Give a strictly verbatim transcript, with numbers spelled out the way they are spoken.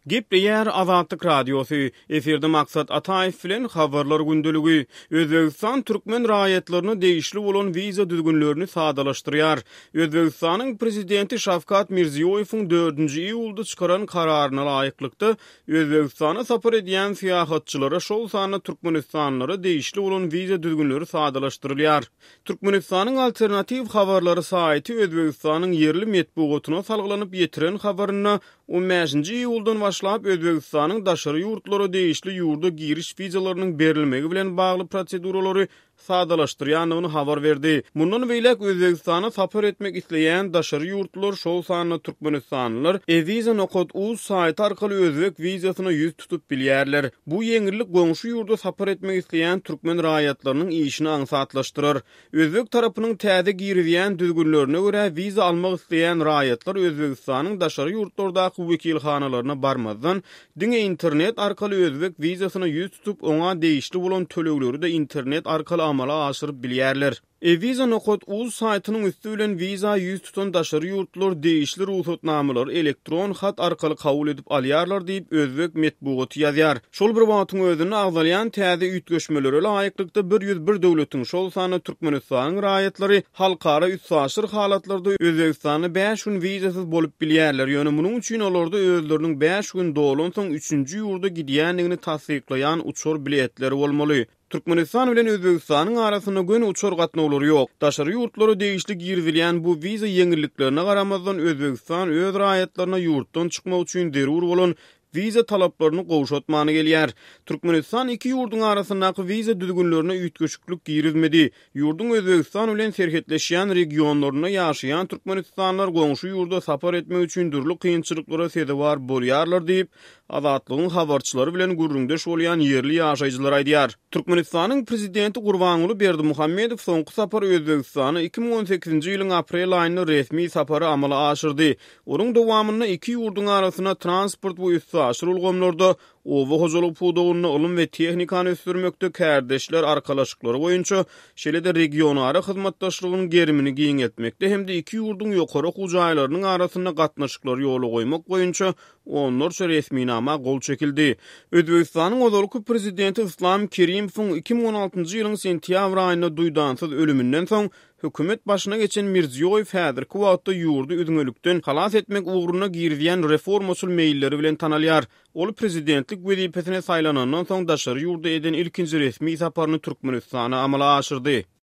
Gepleyer Azatlyk Radiosu. Eferde maksat Ataýew bilen habarlar gündülügi. Özbegistan türkmen raýatlaryny değişli bolan wiza düzgünlerini sadalaşdyrýar. Özbegistanyň prezidenti Şavkat Mirziýowyň dördünji iýulda çykaran kararyna laýyklykda Özbegistana sapar edýän syýahatçylara şol sany türkmenistanlary değişli bolan wiza düzgünleri sadalaşdyrylýar. Türkmenistanyň alternativ habarlary saýty Özbegistanyň yerli metbuatyna salgylanyp ýetiren habaryna on beşinji iýuldan başlap Özbegistanyň daşary ýurtlary değişli ýurda giriş wizalarynyň berilmegi bilen bagly proseduralary sadalaşdyrýanyny habar berdi. Mundan beýlek Özbegistana sapar etmek isleýän daşary ýurtlar şol sanyny türkmenistanlylar e-viza nokta u saýty arkaly özbek wizasyna ýüz tutup bilýärler. Bu ýeňillik goňşy ýurda sapar etmek isleýän türkmen raýatlarynyň işini aňsatlaşdyrar. Özbek tarapynyň täze girýän düzgünlerine görä wiza almak isleýän raýatlar Özbegistanyň daşary ýurtlardaky wekilhanalaryna barmazdan diňe internet arkaly özbek wizasyna ýüz tutup oňa değişli bolan tölegleri de internet arkaly amala aşyryp bilýärler. E-viza nokta u saýtynyň üstü bilen wiza ýüz tutan daşary ýurtlar değişli ruhsatnamalary elektron hat arkaly kabul edip alýarlar diýip özbek metbuaty ýazýar. Şol bir wagtyň özüni agdalýan täze üýtgeşmelere laýyklykda bir ýüz bir döwletiň şol sany Türkmenistanyň raýatlary halkara üstsaşyr halatlarda Özbegistany beş gün wizasyz bolup bilýärler. Ýöne munyň üçin olorda özleriniň beş gün dolan soň üçünji ýurda gidýänligini tasdiklayan uçur biletleri bolmaly. Türkmenistan bilen Özbegistanyň arasynda gön uçur gatnawlary ýok. Daşary ýurtlary değişli girilýän bu wiza ýeňilliklerine garamazdan Özbegistan öz raýatlaryna ýurtdan çykmak üçin derur bolan wiza talaplaryny gowşatmany gelýär. Türkmenistan iki ýurduň arasyndaky wiza düzgünlerine üýtgeçiklik girizmedi. Ýurduň Özbegistan bilen serhetleşýän regionlaryna ýaşaýan türkmenistanlar goňşy ýurda sapar etmek üçin durly kynçylyklara sebäp bolýarlar diýip Azatlygyň habarçylary bilen gurrundeş bolýan yerli ýaşaýjylar aýdýar. Türkmenistanyň prezidenti Gurbanuly Berdimuhammedow soňky sapar Özbegistana iki ming on sekizinji ýylyň aprel aýyny resmi sapary amala aşyrdy. Onuň dowamyna iki ýurduň arasyna transport we üstsaşyr ulgamlarda owa hojalyk puwdagyny ulum we tehnikany ösdürmekde kärdeşler arkalaşyklary boýunça şeýle-de regionara hyzmatdaşlygynyň gerimini giňetmekde hem de iki ýurduň ýokary hujaýlarynyň arasyna gatnaşyklary ýoly goýmak boýunça onlarça resminama gol çekildi. Özbegistanyň ozalky prezidenti Islam Kerimovň iki ming on altynjy ýylyň sentýabr aýynda duýdansyz ölümünden soň hökümet başyna geçen Mirziýow häzirki wagtda ýurdu üdüňelikden halas etmek ugruna girýän reformaçyl meýilleri bilen tanalýar. Ol prezidentlik wezipesine saýlanandan soň daşary ýurda eden ilkinji resmi saparyny Türkmenistana amala aşyrdy.